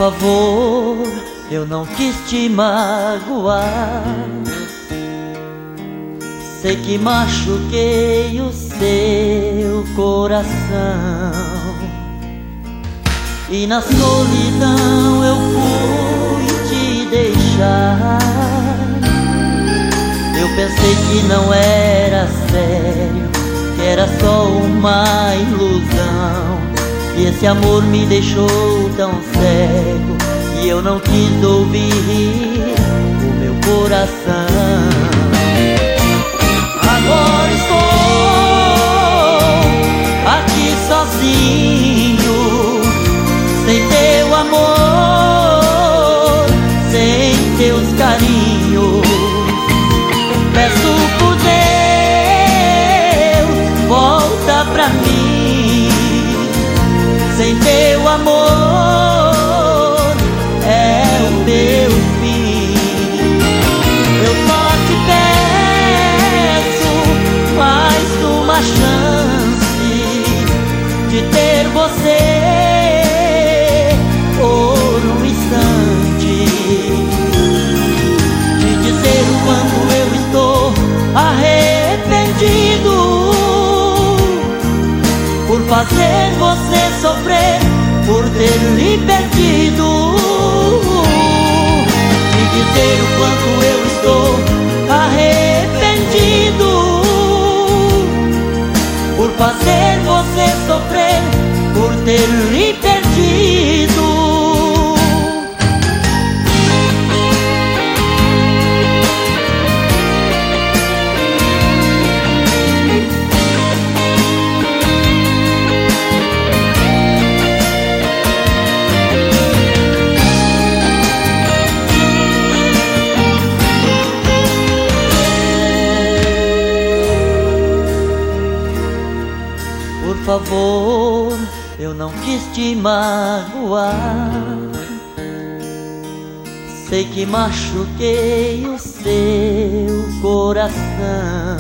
favor, eu não quis te magoar. Sei que machuquei o seu coração, e na solidão eu fui te deixar. Eu pensei que não era sério, que era só uma ilusão, e esse amor me deixou tão cego, e eu não quis ouvir o meu coração. Agora estou aqui sozinho, sem teu amor, sem teus carinhos. Peço por Deus, volta pra mim. Sem teu amor é o meu fim. Eu só te peço mais uma chance de ter você por um instante, de dizer o quanto eu estou arrependido por fazer você sofrer, por ter lhe perdido, de dizer o quanto eu estou arrependido por fazer você sofrer, por ter lhe perdido. Por favor, eu não quis te magoar. Sei que machuquei o seu coração,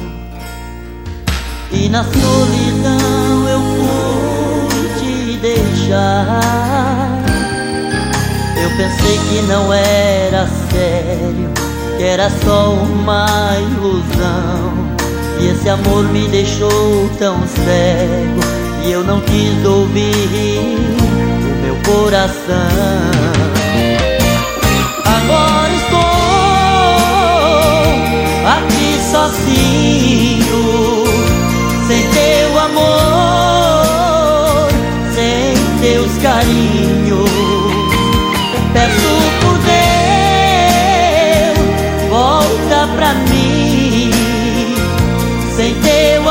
e na solidão eu fui te deixar. Eu pensei que não era sério, que era só uma ilusão, e esse amor me deixou tão cego, e eu não quis ouvir o meu coração. Agora estou aqui sozinho, sem teu amor, sem teus carinhos. Peço por Deus, volta pra mim. Sem teu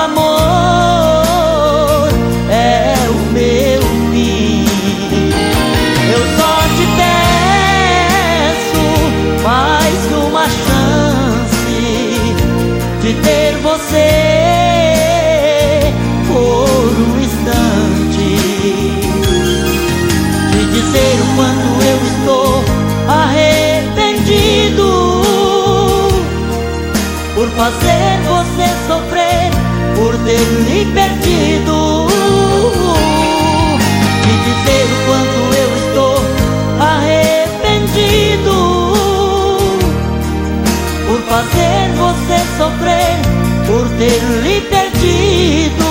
amor é o meu fim. Eu só te peço mais uma chance de ter você por um instante, de dizer o quanto eu estou arrependido por fazer você sofrer, por ter lhe perdido, de dizer o quanto eu estou arrependido por fazer você sofrer, por ter lhe perdido.